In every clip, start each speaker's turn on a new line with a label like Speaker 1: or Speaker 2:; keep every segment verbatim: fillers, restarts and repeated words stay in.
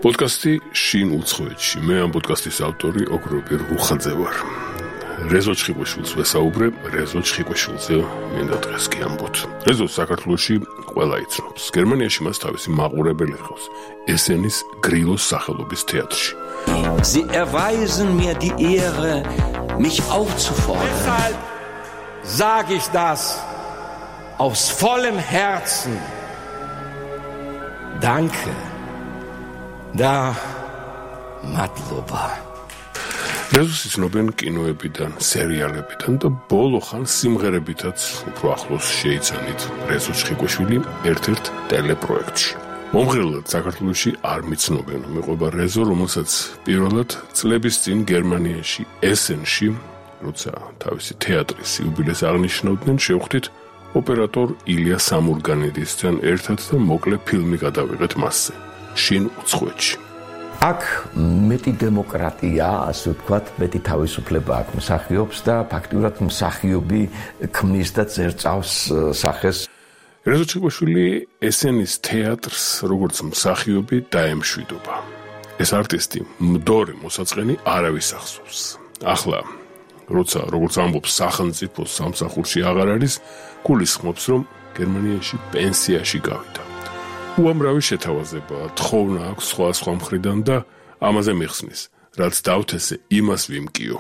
Speaker 1: Podcasti შინ უცხოეთში. მე ამ პოდკასტის ავტორი ოქროპირ რუხაძე ვარ. რეზო ჩხიკვეშვილს ვესაუბრე, რეზო ჩხიკვეშვილზე მინდა დღეს კი ამბოთ. რეზო საქართველოში ყველა იცნობს. გერმანიაში მას თავისი მაყურებელი ჰყავს. ესენის გრილოს სახელობის თეატრში.
Speaker 2: Sie erweisen mir die Ehre, mich aufzufordern.
Speaker 3: Deshalb sage ich das aus vollem Herzen. Danke. Da Madloba.
Speaker 1: რეზოს იცნობენ კინოებიდან, სერიალებიდან და ბოლო ხან სიმღერებითაც უფრო ახლოს შეიცანით რეზო ჩხიკვეშვილი ერთ-ერთ ტელეპროექტში. მომღერლად საქართველოში არ მიცნობენ, მეყვება რეზო, რომელსაც პირველად წლების წინ გერმანიაში ესენში, როცა თავისი თეატრის იუბილეს აღნიშნავდნენ, შევხვდით ოპერატორ ილია სამურგანიდისთან ერთად და მოკლე ფილმი გადავიღეთ მასზე. შინ უცხოეთში.
Speaker 4: აქ მეტი დემოკრატია, ასე ვთქვათ, მეტი თავისუფლება აქ მსახიობს და ფაქტიურად მსახიობი ქმნის და წერწავს სახეს.
Speaker 1: რეზო ჩხიკვეშვილი ესენის თეატრს როგორც მსახიობი დაემშვიდობა. ეს არტისტი მდორე მოსაწყენი არავის ახსოვს. ახლა, როცა როგორც ამბობს სახელმწიფო სამსახურში აღარ არის, გულისხმობს, რომ გერმანიაში პენსიაში გავიდა. უამრავი შეთავაზება, თხოვნა აქვს სხვა სხვა მხრიდან და ამაზე მიხსნის, რაც დავთესე, იმას ვიმკიო.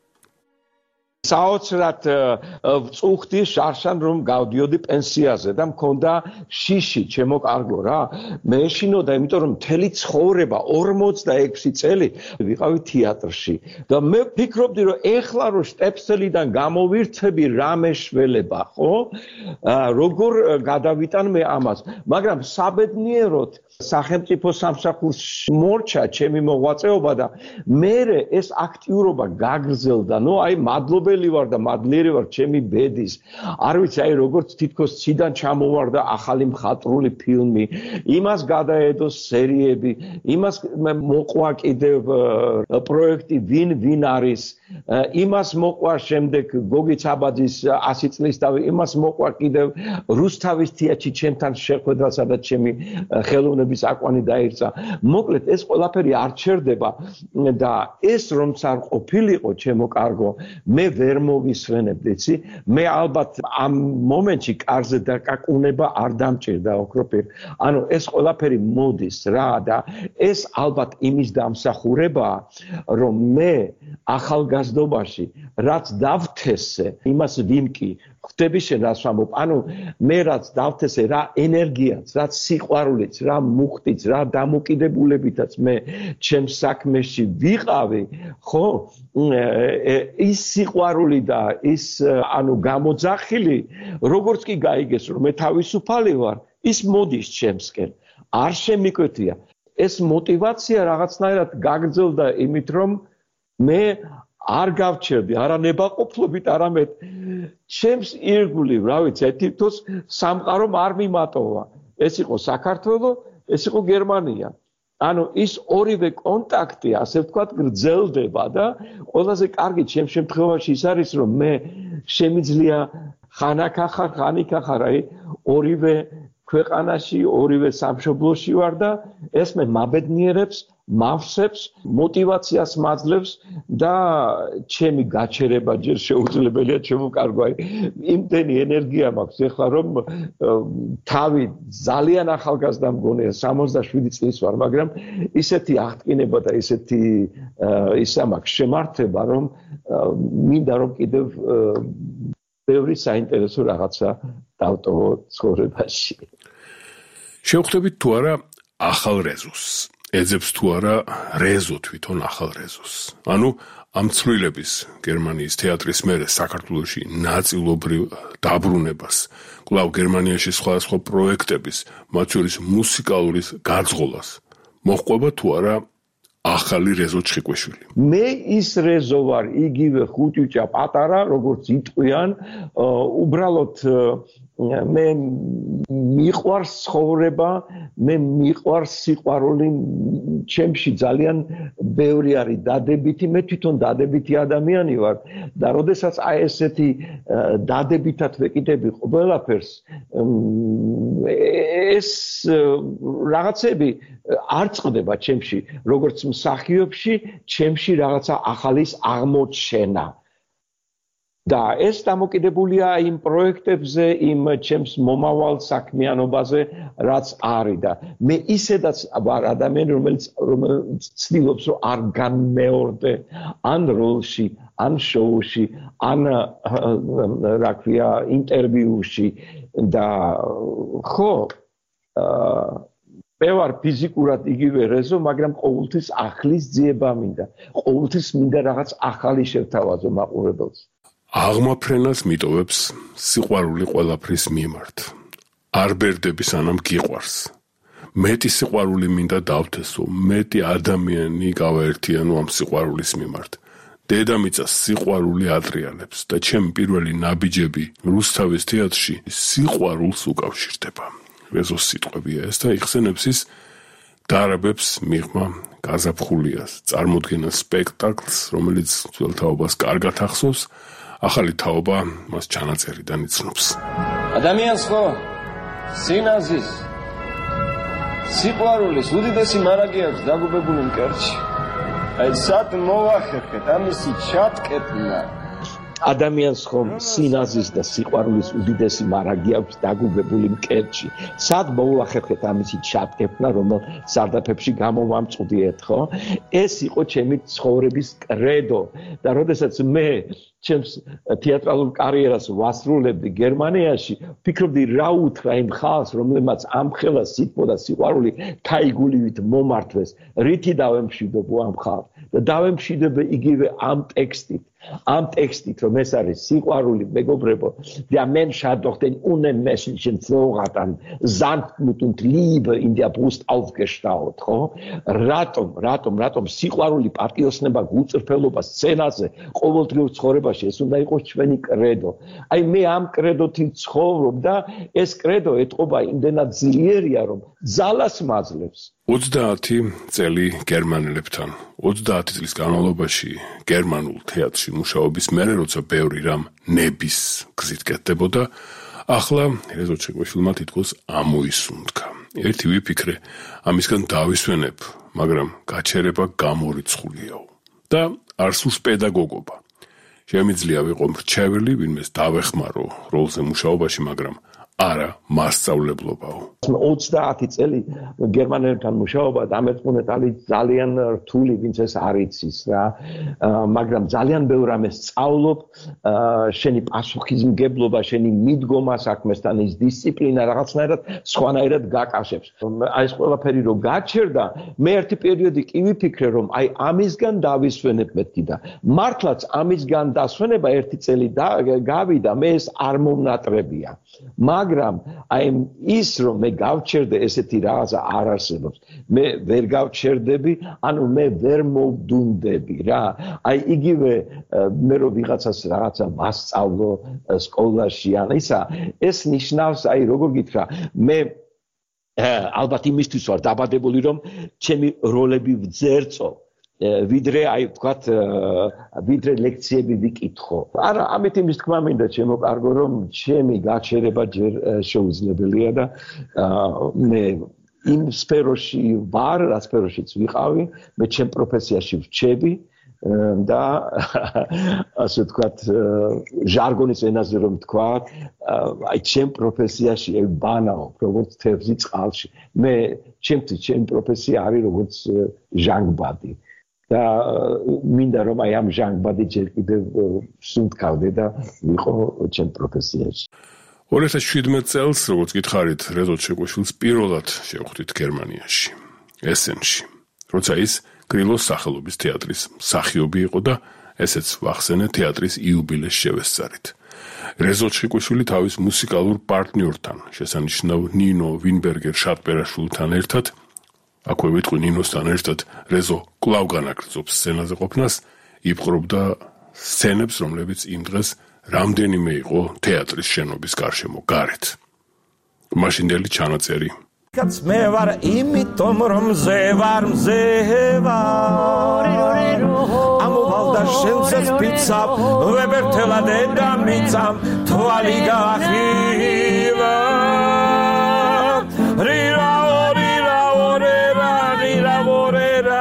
Speaker 5: საოცრად ვწუხდი შარშან რომ გავდიოდი პენსიაზე და მქონდა შიში ჩემო კარგო რა მე ეშინოდა იმიტომ რომ მთელი ცხოვრება ორმოცდაექვსი წელი ვიყავი თეატრში და მე ვფიქრობდი რომ ეხლა რომ შტეპსელიდან გამოვირთები რამე შველება ხო როგორ გადავიტან მე ამას მაგრამ საბედნიეროდ სახელმწიფო სამსახურში მორჩა ჩემი მოღვაწეობა და მე ეს აქტიურობა გაგრძელდა ნუ აი მადლობელი ვარ და მადლიერი ვარ ჩემი ბედის არ ვიცი აი როგორც თითქოს ციდან ჩამოვარდა ახალი მხატვრული ფილმი იმას გადაედო სერიები იმას მოყვა კიდევ პროექტი ვინ ვინ არის იმას მოყვა შემდეგ გოგი ცაბაძის ასი წლის დავი იმას მოყვა კიდევ რუსთავის თეატრში ჩემთან შეხვედრა სადაც ჩემი ხელოვნების აკვანი დაირწა მოკლედ ეს ყველაფერი არ ჩერდება და ეს რომც არ ყოფილიყო ჩემო კარგო მე ვერ მოვისვენებდი იცი მე ალბათ ამ მომენტში კარზე დაკაკუნება არ დამჭირდა ოქროპირ ანუ ეს ყველაფერი მოდის რა და ეს ალბათ იმის დამსახურებაა რომ მე ახალგაზრდობაში რაც დავთესე იმას ვიმკი ხვდები შენ რას ვამბობ ანუ მე რაც დავთესე რა ენერგიაც რაც სიყვარულიც რა მუხტიც რა დამოკიდებულებითაც მე ჩემს საქმეში ვიყავი ხო ის სიყვარული და ის ანუ გამოძახილი როგორც კი გაიგეს რომ მე თავისუფალი ვარ ის მოდის ჩემსკენ არ შემიკვეთია ეს мотиваცია რაღაცნაირად გაგრძელდა იმით რომ მე არ გავჩერდი არა ნებაყოფლობით არამედ ჩემს ირგვლივ რა ვიცი თითქოს სამყარომ არ მიმატოვა ეს იყო საქართველო ეს იყო გერმანია ანუ ის ორივე კონტაქტი ასე ვთქვათ გრძელდება და ყველაზე კარგი ჩემ შემთხვევაში ის არის რომ მე შემიძლია ხანაკა ხარ ხანიკა ხარ აი ორივე ქვეყანაში ორივე სამშობლოში ვარ და ეს მე მაბედნიერებს მავსებს мотиваციას მაძლევს და ჩემი გაჩერება ჯერ შეუძლებელია ჩემო კარგო აი იმდენი ენერგია მაქვს ეხლა რომ თავი ძალიან ახალგაზრდა მგონია სამოცდაშვიდი წლის ვარ მაგრამ ისეთი აღტკინება და ისეთი ისა მაქვს შემართება რომ მინდა რომ კიდევ ბევრი საინტერესო რაღაცა დავტოვო ცხოვრებაში
Speaker 1: შევხვდებით თუ არა ახალ რეზოს ეძებს თუ არა რეზო თვითონ ახალ რეზოს. ანუ ამ ცვლილების გერმანიის თეატრის მერე საქართველოში ნაწილობრივ დაბრუნებას, კვლავ გერმანიაში სხვადასხვა პროექტების, მათ შორის მუსიკალურის გაძღოლას. მოჰყვება თუ არა ახალი რეზო ჩხიკვეშვილი.
Speaker 5: მე ის რეზო ვარ, იგივე ხუთიჭა პატარა, როგორც იტყვიან, უბრალოდ მე მიყვარს ცხოვრება, მე მიყვარს სიყვარული, ჩემში ძალიან ბევრი არის დადებითი, მე თვითონ დადებითი ადამიანი ვარ და როდესაც აი ესეთი დადებითად ვეკიდები ყველაფერს, ეს რაღაცები არ წყდება ჩემში, როგორც მსახიობში, ჩემში რაღაცა ახალის აღმოჩენა. და ეს დამოკიდებულია იმ პროექტებზე, იმ ჩემს მომავალ საქმიანობაზე, რაც არის და მე ისედაც ვარ ადამიანი, რომელიც რომელიც ცდილობს, რომ არ განმეორდე ან როლში, ან შოუში, ან რა ქვია, ინტერვიუში და ხო, მე ვარ ფიზიკურად იგივე რეზო, მაგრამ ყოველთვის ახლის ძიება მინდა. ყოველთვის მინდა რაღაც ახალი შევთავაზო მაყურებელს.
Speaker 1: აღმაფრენას მიტოვებს სიყვარული ყველაფრის მიმართ. არ ბერდები სანამ გიყვარს. მეტი სიყვარული მინდა დავთესო, მეტი ადამიანი გავაერთიანო ამ სიყვარულის მიმართ. დედამიწას სიყვარული ატრიალებს და ჩემი პირველი ნაბიჯები რუსთავის თეატრში სიყვარულს უკავშირდება. რეზოს სიტყვებია ეს და იხსენებს ის დარაბებს მიღმა გაზაფხულიას, წარმოდგენა სპექტაკლს, რომელიც ძველ თაობას კარგად ახსოვს, ახალი თაობა მას ჩანაწერიდან იცნობს.
Speaker 6: ადამიანს ხო სინაზის სიყვარულის უდიდესი მარაგი აქვს დაგუბებული მკერდში. აი სად მოახერხეთ ამისი ჩატკეპნა.
Speaker 5: ადამიანს ხომ სინაზის და სიყვარულის უდიდესი მარაგი აქვს დაგუბებული მკერდში. სად მოუახერხეთ ამისი ჩატკეპნა, რომელ სარდაფებში გამოვამწყვდიეთ, ხო? ეს იყო ჩემი ცხოვრების კრედო და როდესაც მე ჩემს თეატრალურ კარიერას ვასრულებდი გერმანიაში, ვფიქრობდი რა უთხრა იმ ხალხს, რომელმაც ამ ხელა სიტყვა და სიყვარული ქაიგულივით მომართვეს, რითი დავემშვიდობო ამ ხალხს და დავემშვიდობე იგივე ამ ტექსტით. Am Textit, რომ ეს არის სიყვარული, მეგობრებო, der Mensch hat doch den unermesslichen Vorrat an Sanftmut und Liebe in der Brust aufgestaut, ხო? Ratom, ratom, ratom სიყვარული პატიოსნება, გულწრფელობა სცენაზე, ყოველდღიურ ცხოვრებაში ეს უნდა იყოს ჩვენი კრედო. აი მე ამ კრედოთ ვცხოვრობ და ეს კრედო ეთყობა იმდენად ძლიერია, რომ ძალას მაძლევს.
Speaker 1: ოცდაათი წელი გერმანელებთან, ოცდაათი წლის განმავლობაში გერმანულ თეატრში მუშაობის მერე, როცა ბევრი რამ ნების გზით კეთდებოდა, ახლა რეზო ჩეკვეშვილმა თითქოს ამოისუნთქა. ერთი ვიფიქრე, ამისგან დავისვენებ, მაგრამ გაჩერება გამორიცხულიაო. და არ სურს პედაგოგობა. შემიძლია ვიყო მრჩეველი, ვინმეს დავეხმარო როლზე მუშაობაში, მაგრამ არა მასწავლებლობაო.
Speaker 5: ოცდაათი წელი გერმანელებთან მუშაობა დამერწმუნეთ არის ძალიან რთული, ვინც ეს არ იცის რა, მაგრამ ძალიან ბევრ რამეს სწავლობ, შენი პასუხისმგებლობა, შენი მიდგომა საქმესთან, ის დისციპლინა რაღაცნაირად სხვანაირად გაკაშებს. აი ეს ყველაფერი რომ გაჩერდა, მე ერთი პერიოდი კი ვიფიქრე, რომ აი ამისგან დავისვენებ მეთქი და მართლაც ამისგან დასვენება ერთი წელი გავიდა, მე ეს არ მომნატრებია. მაგრამ აი ის რომ მე გავჩერდე ესეთი რაღაცა არ არსებობს. მე ვერ გავჩერდები, ანუ მე ვერ მოვდუნდები რა. აი იგივე მე რომ ვიღაცას რაღაცა მასწავლო სკოლაში ან ისა, ეს ნიშნავს აი როგორ გითხრა, მე ალბათ იმისთვის ვარ დაბადებული, რომ ჩემი როლები ვძერწო. ვიდრე აი ვთქვათ ვიდრე ლექციები ვიკითხო. არა, ამით იმის თქმა მინდა ჩემო კარგო, რომ ჩემი გაჩერება ჯერ შეუძლებელია და მე იმ სფეროში ვარ, რა სფეროშიც ვიყავი, მე ჩემ პროფესიაში ვრჩები და ასე ვთქვათ ჟარგონის ენაზე რომ ვთქვათ, აი ჩემ პროფესიაში ვბანაობ, როგორც თევზი წყალში. მე ჩემთვის ჩემი პროფესია არის როგორც ჟანგბადი. და მინდა რომ აი ამ ჟანგბადი ჯერ კიდევ სუნთქავდე და ვიყო ჩემ პროფესიაში.
Speaker 1: ორი ათას შვიდმეტ წელს, როგორც გითხარით, რეზო ჩეკვეშვილს პირველად შევხვდით გერმანიაში, ესენში, როცა ის გრილოს სახელობის თეატრის მსახიობი იყო და ესეც ვახსენე თეატრის იუბილეს შევესწარით. რეზო ჩეკვეშვილი თავის მუსიკალურ პარტნიორთან, შესანიშნავ ნინო ვინბერგერ შატბერაშვილთან ერთად, აქვე ვიტყვი ნინოსთან ერთად რეზო კვლავ განაგრძობს სცენაზე ყოფნას, იპყრობდა სცენებს, რომლებიც იმ დღეს რამდენიმე იყო თეატრის შენობის გარშემო გარეთ. მაშინდელი ჩანაწერი.
Speaker 3: კაც მე ვარ იმიტომ რომ მზე ვარ მზე ვარ ამოვალდა შენსაც პიცამ ვებერთელა დედამიწამ თვალი გაახილა რირა რირა რირა რირა რირა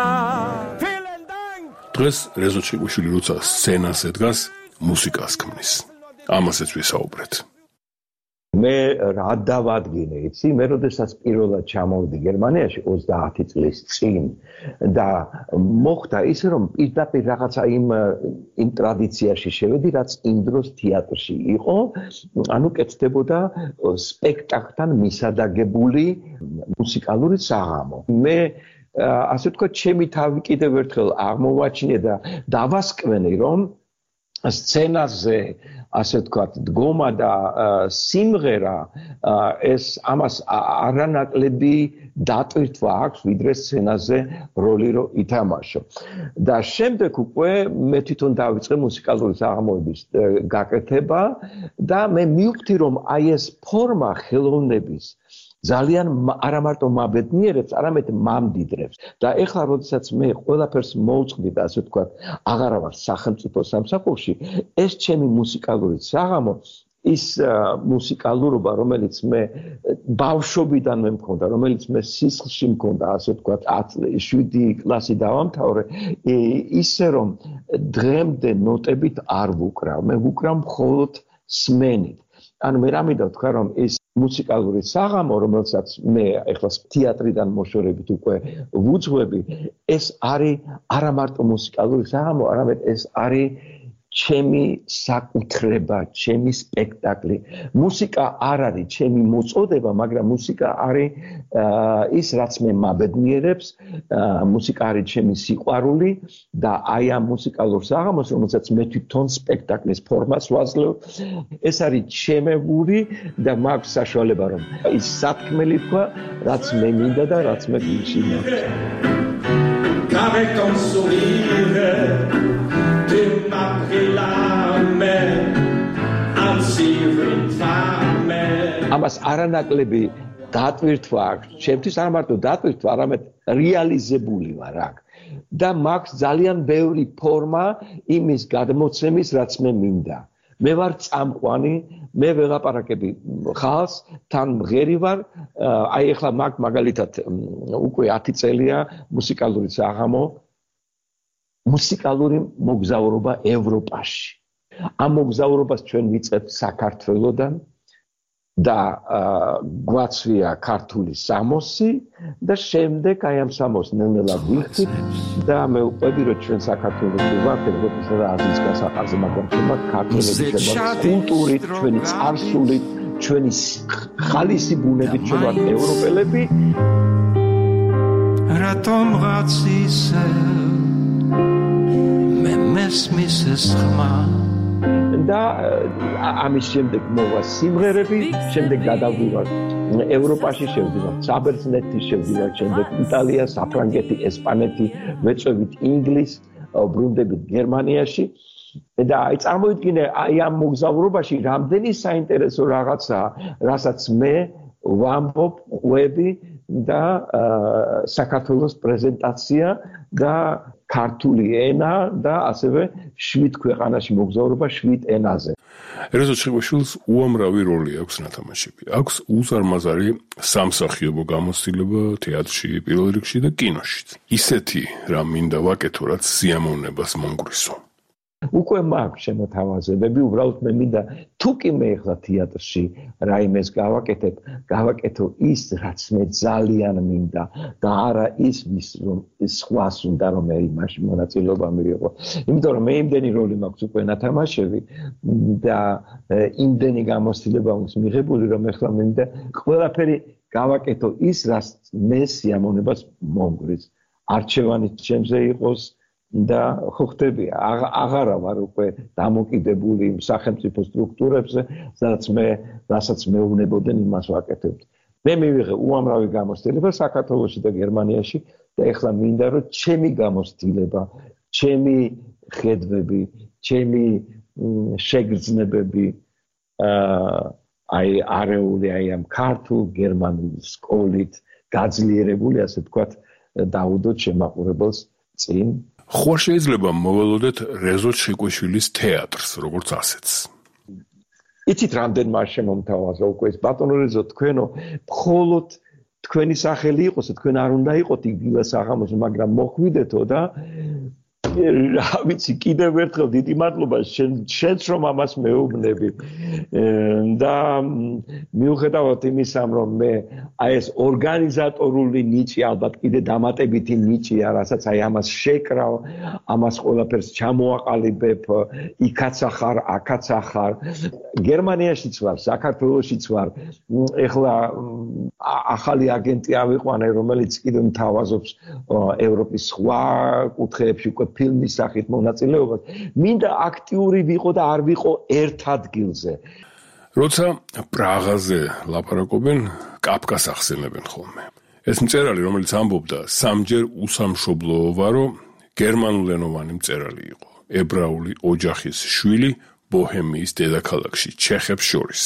Speaker 1: დღეს რეზო ჩხიკვიშვილი როცა სცენაზე დგას მუსიკას ქმნის ამასაც ვისაუბრეთ.
Speaker 5: მე რა დავადგინე, იცი, მე როდესაც პირველად ჩამოვიდი გერმანიაში ოცდაათი წლის წინ და მოხდა ისე რომ პირდაპირ რაღაცა იმ იმ ტრადიციაში შევედი, რაც იმ დროს თეატრში იყო, ანუ კეთდებოდა სპექტაკლთან მისადაგებული მუსიკალური საღამო. მე ასე ვთქვათ, ჩემი თავი კიდევ ერთხელ აღმოვაჩინე და დავასკვენი, რომ სცენაზე ასე ვთქვათ, დგომა და სიმღერა ეს ამას არანაკლები დატვირთვა აქვს, ვიდრე სცენაზე როლი რო ითამაშო. და შემდეგ უკვე მე თვითონ დავიწყე მუსიკალური საღამოების გაკეთება და მე მივხვდი, რომ აი ეს ფორმა ხელოვნების ძალიან არა მარტო მაბედნიერებს, არამედ მამდიდრებს. და ეხლა როდესაც მე ყველაფერს მოვწყდი და ასე ვთქვათ, აღარა ვარ სახელმწიფო სამსახურში, ეს ჩემი მუსიკალური საღამო, ის მუსიკალურობა, რომელიც მე ბავშვობიდანვე მქონდა, რომელიც მე სისხლში მქონდა, ასე ვთქვათ, შვიდი კლასი დავამთავრე, ისე რომ დღემდე ნოტებით არ ვუკრავ, მე ვუკრავ მხოლოდ სმენით. ანუ მე რამე დავთქვა, რომ ეს მუსიკალური საღამო, რომელსაც მე ეხლა თეატრიდან მოშორებით უკვე ვუძღვები, ეს არის არა მარტო მუსიკალური საღამო, არამედ ეს არის ჩემი საკუთრება, ჩემი სპექტაკლი. მუსიკა არ არის ჩემი მოწოდება, მაგრამ მუსიკა არის ის, რაც მე მაბედნიერებს, მუსიკა არის ჩემი სიყვარული და აი ამ მუსიკალურ საღამოს, რომელსაც მე თვითონ სპექტაკლის ფორმას ვაძლევ, ეს არის ჩემეული და მაქვს საშუალება, რომ ის სათქმელი თქვა, რაც მე მინდა და რაც მე გულში მაქვს.
Speaker 3: Avec ton sourire tu m'as pris la main ainsi ventame
Speaker 5: ამას არანაკლები დატვირთვა აქვს. ჩემთვის არ მარტო დატვირთვა, არამედ რეალიზებული ვარ აქ. და მაქვს ძალიან ბევრი ფორმა იმის გადმოცემის, რაც მე მინდა. მე ვარ წამყვანი, მე ველაპარაკები ხალხს, თან მღერი ვარ, აი ეხლა მაგ მაგალითად უკვე ათი წელია მუსიკალური საღამო, მუსიკალური მოგზაურობა ევროპაში. ამ მოგზაურობას ჩვენ ვიწყებთ საქართველოდან და გვაცვია ქართული სამოსი და შემდეგ აი ამ სამოს ნელ-ნელა ვიხდით და მე ვყვები, რომ ჩვენ საქართველოში ვართ, ევროპისა და აზიის გასაყარზე, მაგრამ ჩვენ ქართველები ვართ კულტურით, ჩვენი წარსულით, ჩვენი ხალისი ბუნებით ჩვენ ვართ ევროპელები.
Speaker 3: რატომ რაც ისე მე მესმის ეს ხმა
Speaker 5: და ამის შემდეგ მოვა სიმღერები, შემდეგ გადავდივარ ევროპაში, შევდივარ საბერძნეთი, შევდივარ შემდეგ იტალია, საფრანგეთი, ესპანეთი, ვეწვევით ინგლისს, ბრუნდებით გერმანიაში და აი წარმოიდგინე აი ამ მოგზაურობაში რამდენი საინტერესო რაღაცა, რასაც მე ვამბობ, ყვები და საქართველოს პრეზენტაცია და ქართული ენა და ასევე შვიდ ქვეყანაში მოგზაურობა შვიდ ენაზე.
Speaker 1: რეზო ჩხიკვიშვილს უამრავი როლი აქვს ნათამაშები. აქვს უზარმაზარი სამსახიობო გამოცდილება თეატრში, პირველ რიგში და კინოშიც. ისეთი რამ მინდა ვაკეთო, რაც სიამოვნებას მომგვრისო.
Speaker 5: უკვე მაქვს შემოთავაზებები, უბრალოდ მე მინდა თუ კი მე ახლა თეატრში რაიმეს გავაკეთებ, გავაკეთო ის, რაც მე ძალიან მინდა და არა ის, ვის რომ სხვას უნდა რომ მე იმაში მონაწილეობა მივიღო. იმიტომ რომ მე იმდენი როლი მაქვს უკვე ნათამაშები და იმდენი გამოცდილება აქვს მიღებული, რომ ახლა მე მინდა ყველაფერი გავაკეთო ის, რაც მე სიამოვნებას მომგვრის. არჩევანი ჩემზე იყოს და ხო ხდები, აღარა ვარ უკვე დამოკიდებული იმ სახელმწიფო სტრუქტურებზე, სადაც მე, რასაც მეუბნებოდნენ, იმას ვაკეთებთ. მე მივიღე უამრავი გამოცდილება საქართველოში და გერმანიაში და ეხლა მინდა, რომ ჩემი გამოცდილება, ჩემი ხედვები, ჩემი შეგრძნებები აი არეული აი ამ ქართულ გერმანულ სკოლით გაძლიერებული, ასე ვთქვათ, დაუდოთ შემაყურებელს წინ.
Speaker 1: ხო შეიძლება მოველოდეთ რეზო ჩხიკვეშვილის თეატრს, როგორც ასეც.
Speaker 5: იცით რამდენ მას შემომთავაზა უკვე ეს ბატონო რეზო თქვენო, მხოლოდ თქვენი სახელი იყოსო, თქვენ არ უნდა იყოთ იგივე საღამოს, მაგრამ მოხვიდეთო და რა ვიცი, კიდევ ერთხელ დიდი მადლობა შენც რომ ამას მეუბნები და მიუხედავად იმისა, რომ მე აი ეს ორგანიზატორული ნიჭი ალბათ კიდე დამატებითი ნიჭია, რასაც აი ამას შეკრავ, ამას ყველაფერს ჩამოაყალიბებ, იქაც ახარ, აქაც ახარ. გერმანიაშიც ვარ, საქართველოშიც ვარ. ეხლა ახალი აგენტი ავიყვანე, რომელიც კიდევ მთავაზობს ევროპის სხვა კუთხეებში უკვე ფილმის სახით მონაწილეობას. მინდა აქტიური ვიყო და არ ვიყო ერთ ადგილზე.
Speaker 1: როცა პრაღაზე ლაპარაკობენ, კაფკას ახსენებენ ხოლმე. ეს მწერალი, რომელიც ამბობდა, სამჯერ უსამშობლოა, რომ გერმანულენოვანი მწერალი იყო. ებრაული ოჯახის შვილი ბოჰემიის დედაქალაქში, ჩეხებს შორის.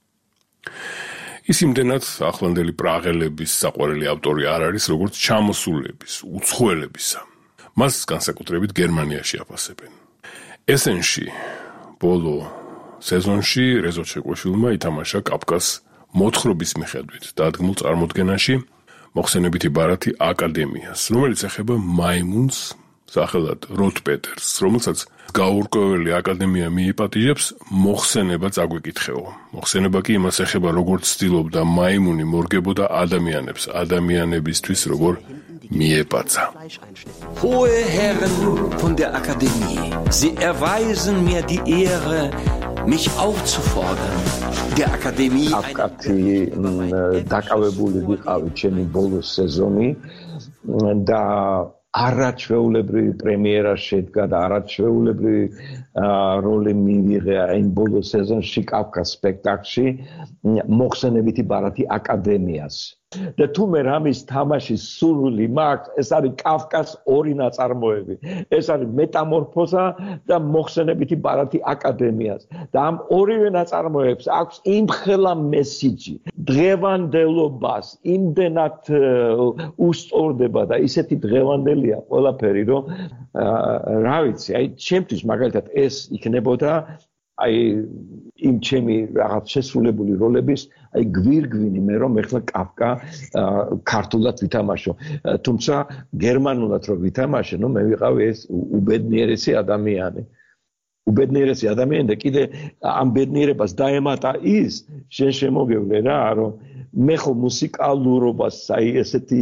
Speaker 1: ის იმდენად ახლანდელი პრაღელების საყვარელი ავტორი არ არის, როგორც ჩამოსულების, უცხოელებისა. მას განსაკუთრებით გერმანიაში აფასებენ. ესენში, ბოლო სეზონში რეზო ჩხიკვეშვილმა ითამაშა კაფკას მოთხრობის მიხედვით დადგმულ წარმოდგენაში მოხსენებითი ბარათი აკადემიას, რომელიც ეხება მაიმუნს, სახელად როთ პეტერს, რომელსაც გაურკვეველი აკადემია მიიპატიჟებს, მოხსენება წაგვიკითხეო. მოხსენება კი იმას ეხება, როგორც ცდილობდა მაიმუნი მორგებოდა ადამიანებს, ადამიანებისთვის როგორ მიეპაცა.
Speaker 2: Hohe Herren von der Akademie, Sie erweisen mir die Ehre, mich aufzufordern. Der Akademie
Speaker 5: აკაკი დაკავებული ვიყავი ჩემი ბოლო სეზონი და არაჩვეულებრივი პრემიერა შედგა და არაჩვეულებრივი როლი მივიღე იმ ბოლო სეზონში კაფკას სპექტაკლში მოხსენებითი ბარათი აკადემიას. და თუ მე რამის თამაშის სურვილი მაქვს, ეს არის კაფკას ორი ნაწარმოები. ეს არის მეტამორფოზა და მოხსენებითი ბარათი აკადემიას. და ამ ორივე ნაწარმოებს აქვს იმხელა მესიჯი, დღევანდელობას, იმდენად უსწორდება და ისეთი დღევანდელია ყველაფერი, რომ რა ვიცი, აი ჩემთვის მაგალითად ეს იქნებოდა აი იმ ჩემი რაღაც შესრულებული როლების აი გვირგვინი მე რომ ეხლა კაფკა ქართულად ვითამაშო, თუმცა გერმანულად რომ ვითამაშე, ნუ მე ვიყავი ეს უბედნიერესი ადამიანი. უბედნიერესი ადამიანი და კიდე ამ ბედნიერებას დაემატა ის, შენ შემოგევლე რა, რომ მე ხო მუსიკალურობას აი ესეთი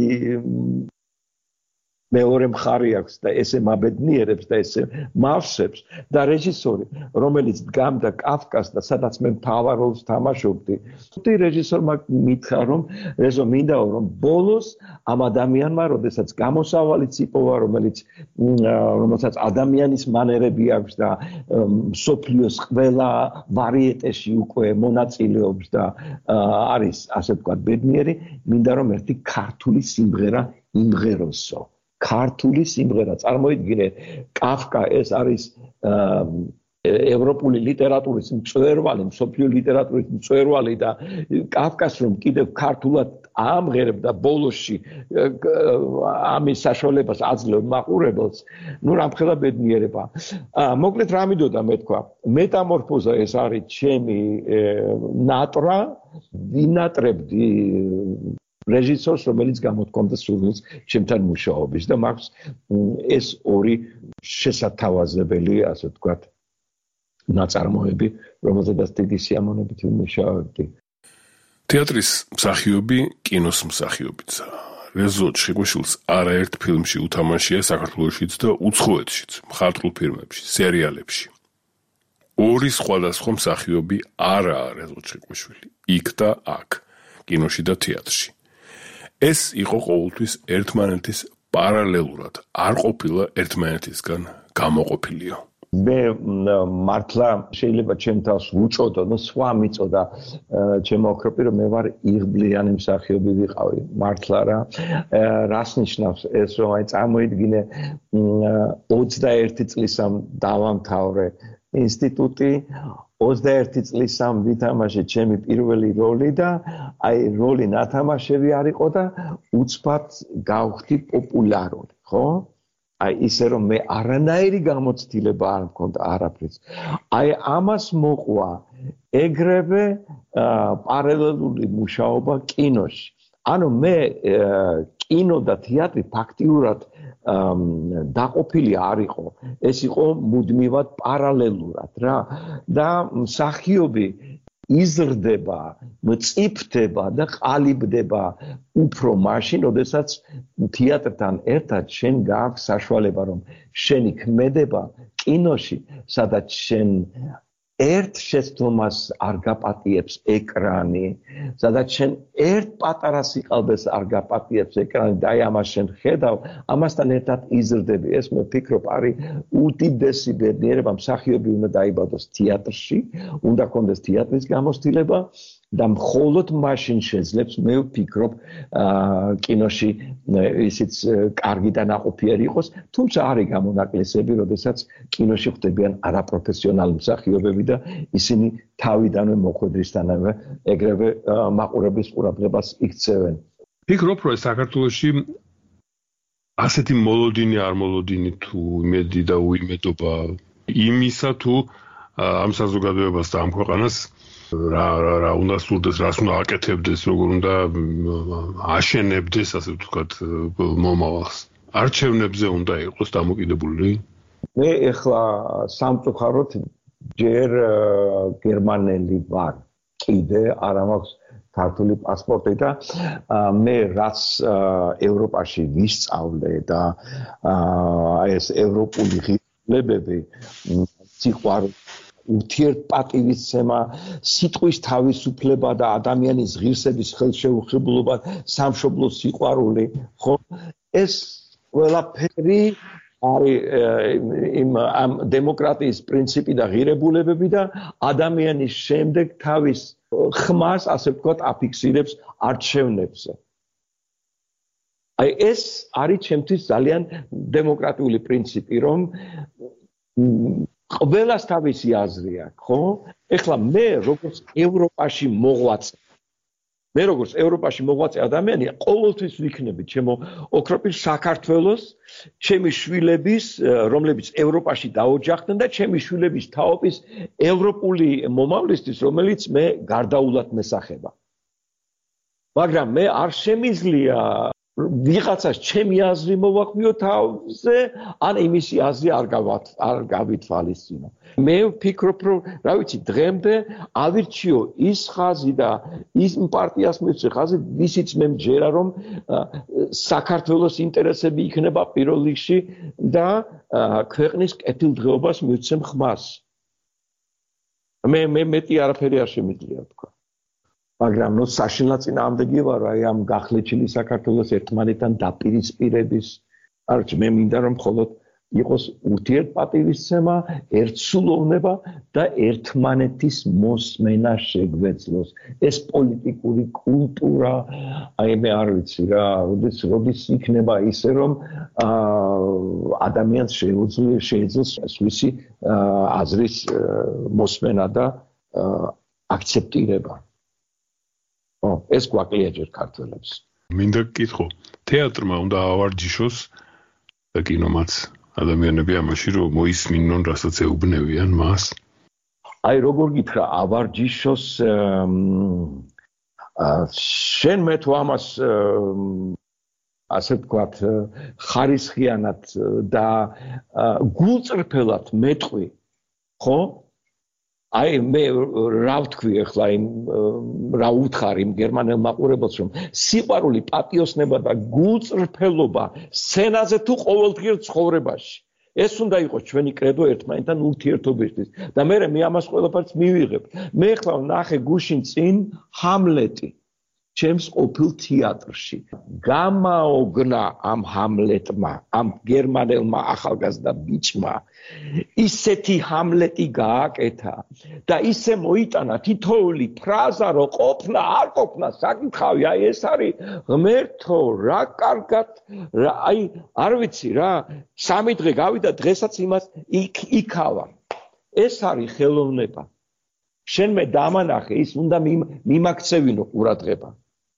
Speaker 5: მეორე მხარი აქვს და ესე მაბედნიერებს და ესე მავსებს და რეჟისორი, რომელიც დგამდა კაფკას და სადაც მე მთავარ როლს თამაშობდი. თუმცა რეჟისორმა მითხრა, რომ რეზო მინდაო, რომ ბოლოს ამ ადამიანმა, როდესაც გამოსავალიც იპოვა, რომელიც რომელსაც ადამიანის მანერები აქვს და მსოფლიოს ყველა ვარიეტეში უკვე მონაწილეობს და არის, ასე ვთქვათ, ბედნიერი, მინდა რომ ერთი ქართული სიმღერა იმღეროსო. ქართული სიმღერა, წარმოიდგინე, კაფკა ეს არის ევროპული ლიტერატურის მწვერვალი, მსოფლიო ლიტერატურის მწვერვალი და კაფკას რომ კიდევ ქართულად ამღერებდა ბოლოში ამის საშუალებას აძლევ მაყურებელს, ნუ რამხელა ბედნიერება. მოკლედ რა მინდოდა მე თქვა, მეტამორფოზა ეს არის ჩემი ნატრა, ვინატრებდი რეჟისორს, რომელიც გამოთქვამდა სურვილს ჩემთან მუშაობის და მაქვს ეს ორი შესათავაზებელი, ასე ვთქვათ, ნაწარმოები, რომელზედაც დიდი სიამოვნებით ვიმუშავებდი.
Speaker 1: თეატრის მსახიობი კინოს მსახიობიცა. რეზო ჩხიკვეშვილს არაერთ ფილმში უთამაშია საქართველოშიც და უცხოეთშიც, მხატვრულ ფილმებში, სერიალებში. ორი სხვადასხვა მსახიობი არაა რეზო ჩხიკვეშვილი, იქ და აქ, კინოში და თეატრში. ეს იყო ყოველთვის ერთმანეთის პარალელურად არ ყოფილა ერთმანეთისგან გამოყოფილიო.
Speaker 5: მე მართლა შეიძლება ჩემ თავს ვუჭოდო, ნუ სხვა მიწოდა ჩემო ოქროპი, რომ მე ვარ იღბლიანი მსახიობი ვიყავი. მართლა რა. რას ნიშნავს ეს, რომ აი წარმოიდგინე ოცდაერთი წლისამ დავამთავრე ინსტიტუტი, ოცდაერთი წლისამ ვითამაშე ჩემი პირველი როლი და აი როლი ნათამაშები არ იყო და უცბად გავხდი პოპულარული, ხო? აი ისე რომ მე არანაირი გამოცდილება არ მქონდა არაფრის. აი ამას მოყვა ეგრევე პარალელური მუშაობა კინოში. ანუ მე კინო და თეატრი ფაქტიურად დაყოფილი არ იყო. ეს იყო მუდმივად პარალელურად რა და მსახიობი იზრდება, მწიფდება და ყალიბდება უფრო მაშინ, როდესაც თეატრთან ერთად შენ გააქვს საშუალება, რომ შენი ქმედება კინოში, სადაც შენ ერთ შეცდომას არ გაპატიებს ეკრანი, სადაც შენ ერთ პატარა სიყალბეს არ გაპატიებს ეკრანი და აი ამას შენ ხედავ, ამასთან ერთად იზრდები. ეს მე ვფიქრობ, არის უდიდესი ბედნიერება, მსახიობი უნდა დაიბადოს თეატრში, უნდა ჰქონდეს თეატრის გამოცდილება და მხოლოდ მაშინ შეძლებს, მე ვფიქრობ, კინოში ისიც კარგი და ნაყოფიერი იყოს, თუმცა არის გამონაკლისები, როდესაც კინოში ხდებიან არაპროფესიონალი მსახიობები და ისინი თავიდანვე მოხვედრისთანავე ეგრევე მაყურებლის ყურადღებას იქცევენ.
Speaker 1: ფიქრობ, რომ საქართველოში ასეთი მოლოდინი არ მოლოდინი თუ იმედი და უიმედობა იმისა თუ ამ საზოგადოებას და ამ ქვეყანას რა რა უნდა სურდეს, რას უნდა აკეთებდეს, როგორ უნდა აშენებდეს, ასე ვთქვათ, მომავალს. არჩევნებზე უნდა იყოს დამოკიდებული?
Speaker 5: მე ეხლა სამწუხაროდ ჯერ გერმანელი ვარ. კიდე არ მაქვს ქართული პასპორტი და მე რაც ევროპაში ვისწავლე და ეს ევროპული ღირებულებები, სიყვარული, ურთიერთპატივისცემა, სიტყვის თავისუფლება და ადამიანის ღირსების ხელშეუხებლობა, სამშობლოს სიყვარული, ხო? ეს ყველაფერი არის იმ ამ დემოკრატიის პრინციპი და ღირებულებები და ადამიანის შემდეგ თავის ხმას, ასე ვთქვათ, აფიქსირებს არჩევნებზე. აი ეს არის ჩემთვის ძალიან დემოკრატიული პრინციპი, რომ ყველას თავისი აზრი აქვს, ხო? ეხლა მე როგორც ევროპაში მოღვაწე, მე როგორც ევროპაში მოღვაწე ადამიანი, ყოველთვის ვიქნები ჩემო ოქროპის საქართველოს, ჩემი შვილების, რომლებიც ევროპაში დაოჯახდნენ და ჩემი შვილების თაობის ევროპული მომავლისთვის, რომელიც მე გარდაულად მესახება. მაგრამ მე არ შემიძლია ვიღაცას ჩემი აზრი მოვაყвиო თავზე, ან იმისი აზრი არ გავათ არ გავითვალისწინო. მე ვფიქრობ, რომ რა ვიცი, დღემდე ავირჩიო ის ხაზი და ის პარტიას მივცე ხაზი, ვისიც მე მჯერა, რომ საქართველოს ინტერესები იქნება პირველ რიგში და ქვეყნის კეთილდღეობას მივცემ ხმას. მე მე მეტი არაფერი არ შემიძლია თქვა. მაგრამ ნუ საშინლად წინააღმდეგი ვარ აი ამ გახლეჩილი საქართველოს ერთმანეთთან დაპირისპირების. არჩი მე მინდა რომ მხოლოდ იყოს ურთიერთპატივისცემა, ერთსულოვნება და ერთმანეთის მოსმენა შეგვეძლოს. ეს პოლიტიკური კულტურა, აი მე არ ვიცი რა, როდის როდის იქნება ისე რომ ადამიანს შეუძლია შეეძლოს სხვისი აზრის მოსმენა და აქცეპტირება. ეს გვაკლია ჯერ ქართველებს.
Speaker 1: მინდა გკითხო, თეატრმა უნდა ავარჯიშოს და კინომაც ადამიანები ამაში რომ მოისმინონ, რასაც ეუბნევიან მას.
Speaker 5: აი როგორ გითხრა, ავარჯიშოს შენ მე თუ ამას ასე ვთქვათ, ხარისხიანად და გულწრფელად მეტყვი, ხო? აი მე რა ვთქვი ახლა იმ რა უთხარ იმ გერმანელ მაყურებელს რომ სიყვარული, პატიოსნება და გულწრფელობა სცენაზე თუ ყოველდღიურ ცხოვრებაში ეს უნდა იყოს ჩვენი კრედო ერთმანეთთან ურთიერთობისთვის და მე მე ამას ყველაფერს მივიღებ. მე ახლა ნახე გუშინ წინ ჰამლეტი. ჩემს ყოფილ თეატრში. Გამაოგნა ამ ჰამლეტმა, ამ გერმანელმა ახალგაზრდა ბიჭმა ისეთი ჰამლეტი გააკეთა და ისე მოიტანა თითოეული ფრაზა რო ყოფნა არ ყოფნა საკითხავი, აი ეს არის ღმერთო, რა კარგად, აი არ ვიცი რა, სამი დღე გავიდა დღესაც იმას იქავა. ეს არის ხელოვნება. შენ მე დამანახე, ის უნდა მიმაქცევინო ყურადღება.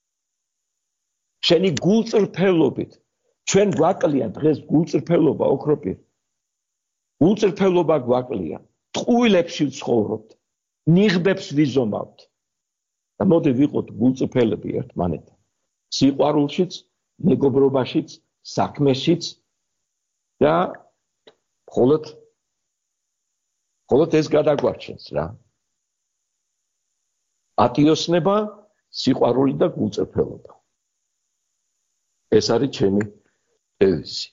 Speaker 5: შენი გულწრფელობით ჩვენ გვაკლია დღეს გულწრფელობა ოქროპირ. გულწრფელობა გვაკლია. ტყუილებში ვცხოვრობთ, ნიღბებს ვიზომავთ. და მოდი ვიყოთ გულწრფელები ერთმანეთთან. სიყვარულშიც, მეგობრობაშიც, საქმეშიც და მხოლოდ მხოლოდ ეს გადაგვარჩენს რა. ატიოსნება, სიყვარული და გულწრფელობა. ეს არის ჩემი დევიზი.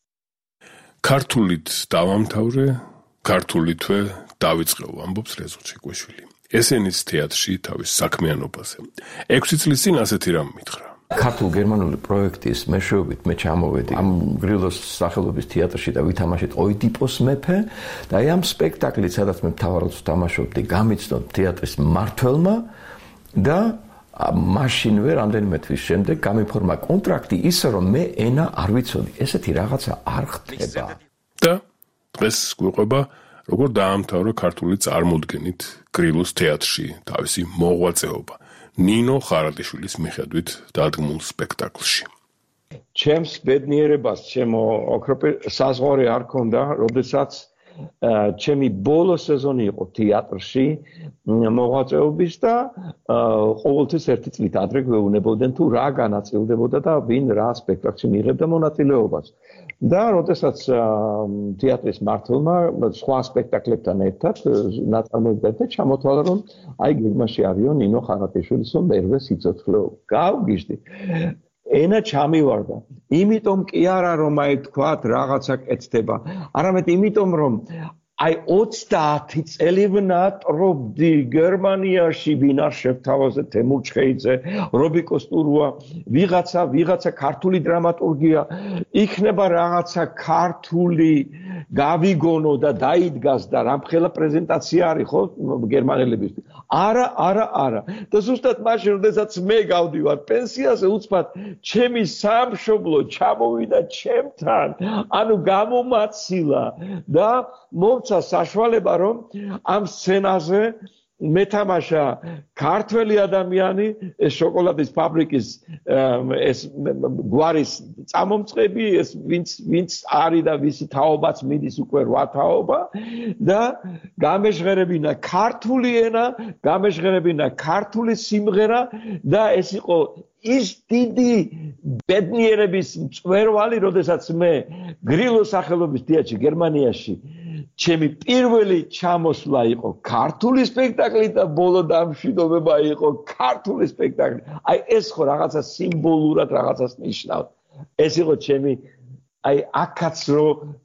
Speaker 1: ქართულით დავამთავრე, ქართულითვე დავიწყე, ამბობს რეზო ჩიკვეშვილი. ესენის თეატრში თავის საქმიანობაზე. ექვსი წლის წინ ასეთი რამ მითხრა.
Speaker 4: ქართულ-გერმანული პროექტის მეშვეობით მე ჩამოვედი ამ გრილოს სახელობის თეატრში და ვითამაშეთ ოიდიპოს მეფე და აი ამ სპექტაკლით, სადაც მე მთავარ როლს ვთამაშობდი, გამიცნო თეატრის მმართველმა და მაშინვე რამდენიმე თვის შემდეგ გამიფორმა კონტრაქტი ისე რომ მე ენა არ ვიცოდი. ესეთი რაღაცა არ ხდება.
Speaker 1: და დღეს გვიყვება როგორ დაამთავრა ქართული წარმოდგენით გრილოს თეატრში თავისი მოღვაწეობა. ნინო ხარატიშვილის მიხედვით დადგმულ სპექტაკლში.
Speaker 5: ჩემს ბედნიერებას, ჩემო ოქროპირ საზღვარი არ ქონდა, როდესაც ჩემი ბოლო სეზონი იყო თეატრში მოღვაწეობის და ყოველთვის ერთი წლით ადრე გვეუბნებოდნენ თუ რა განაწილდებოდა და ვინ რა სპექტაკლში მიიღებდა მონაწილეობას. და როდესაც თეატრის მმართველმა სხვა სპექტაკლებთან ერთად ნაწარმოებდა ჩამოთვალა რომ აი გეგმაში არისო ნინო ხარატიშვილის მერვე სიცოცხლეო. გავგიჟდი. ენა ჩამივარდა. იმიტომ კი არა რომ აი თქვათ რაღაცა კეთდება, არამედ იმიტომ რომ აი ოცდაათი წელი ვნატრობდი გერმანიაში ვინარ შევთავაზე თემურ ჩხეიძე, რობიკო სტურვა, ვიღაცა, ვიღაცა ქართული დრამატურგია, იქნება რაღაცა ქართული გავიგონო და დაიდგას და რამხელა პრეზენტაცია არის ხო გერმანელებისთვის. არა, არა, არა. და ზუსტად მაშინ, როდესაც მე გავდივარ პენსიაზე, უცბად ჩემი სამშობლო ჩამოვიდა ჩემთან, ანუ გამომაცილა და მომცა საშუალება რომ ამ სცენაზე მეთამაშა ქართველი ადამიანი, ეს შოკოლადის ფაბრიკის ეს გვარის წამომწყები, ეს ვინც ვინც არის და ვისი თაობაც მიდის უკვე რვა თაობა და გამეჟღერებინა ქართული ენა, გამეჟღერებინა ქართული სიმღერა და ეს იყო ის დიდი ბედნიერების მწვერვალი, როდესაც მე გრილოს სახელობის თეატრში გერმანიაში ჩემი პირველი ჩამოსვლა იყო ქართული სპექტაკლი და ბოლო დამშვიდობება იყო ქართული სპექტაკლი. აი ეს ხო რაღაცა სიმბოლურად რაღაცას ნიშნავს. ეს იყო ჩემი აი აქაც რო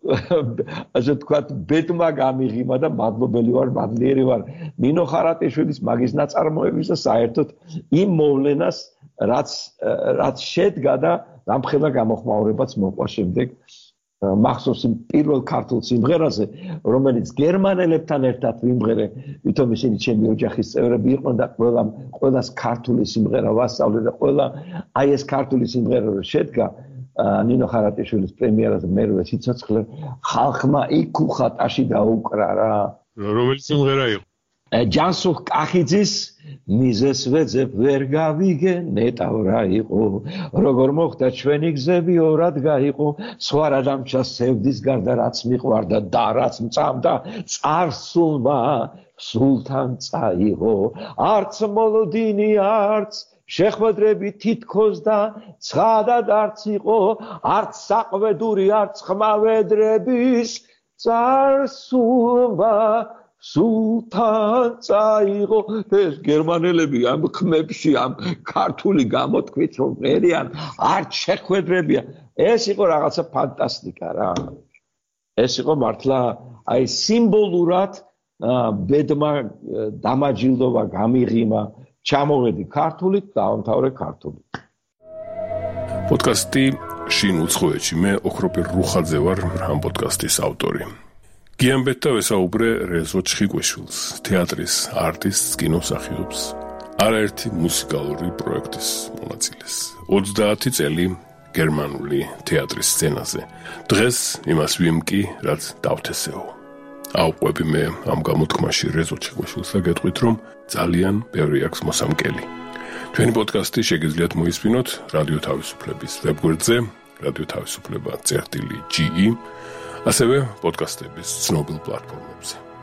Speaker 5: ასე ვთქვათ ბედმა გამიღიმა და მადლობელი ვარ, მადლიერი ვარ ნინო ხარატიშვილის მაგის ნაწარმოების და საერთოდ იმ მოვლენას რაც რაც შედგა და რამხელა გამოხმაურებაც მოყვა შემდეგ მახსოვს იმ პირველ ქართულ სიმღერაზე, რომელიც გერმანელებთან ერთად ვიმღერე, ვითომ ისინი ჩემი ოჯახის წევრები იყვნენ და ყველა ყველას ქართული სიმღერა ვასწავლე და ყველა აი ეს ქართული სიმღერა რო შედგა ნინო ხარატიშვილის პრემიერაზე მერვე სიცოცხლე ხალხმა იქ უხატაში დაუკრა რა.
Speaker 1: რომელი სიმღერა იყო?
Speaker 5: ჯანსუღ კახიძის მიზეს ვეძებ ვერ გავიგე ნეტავ რა იყო როგორ მოხდა ჩვენი გზები ორად გაიყო სხვა რა დამჩა სევდის გარდა რაც მიყვარდა და რაც მწამდა წარსულმა სულთან წაიღო არც მოლოდინი არც შეხვედრები თითქოს და ცხადად არც იყო არც საყვედური არც ხმავედრების წარსულმა სულთან წაიღო ეს გერმანელები ამ ხმებში ამ ქართული გამოთქვით რომ მერიან არც შეხვედრებია ეს იყო რაღაცა ფანტასტიკა რა ეს იყო მართლა აი სიმბოლურად ბედმა დამაჯილდოვა გამიღიმა ჩამოვედი ქართულით, დავამთავრე ქართულით.
Speaker 1: პოდკასტი შინ უცხოეთში. მე ოქროპირ რუხაძე ვარ, ამ პოდკასტის ავტორი. გიამბეთ და ვესაუბრე რეზო ჩხიკვეშვილს, თეატრის არტისტს, კინომსახიობს, არაერთი მუსიკალური პროექტის მონაწილეს. ოცდაათი წელი გერმანული თეატრის სცენაზე. დღეს იმას ვიმკი, რაც დავთესეო. ავყვები მე ამ გამოთქმაში რეზო ჩხიკვეშვილს და გეტყვით, რომ ძალიან ბევრი აქვს მოსამკელი. ჩვენი პოდკასტი შეგიძლიათ მოისმინოთ რადიო თავისუფლების ვებგვერდზე, რადიო თავისუფლება წერტილი ჯი ი, ასევე პოდკასტების ცნობილ პლატფორმებზე.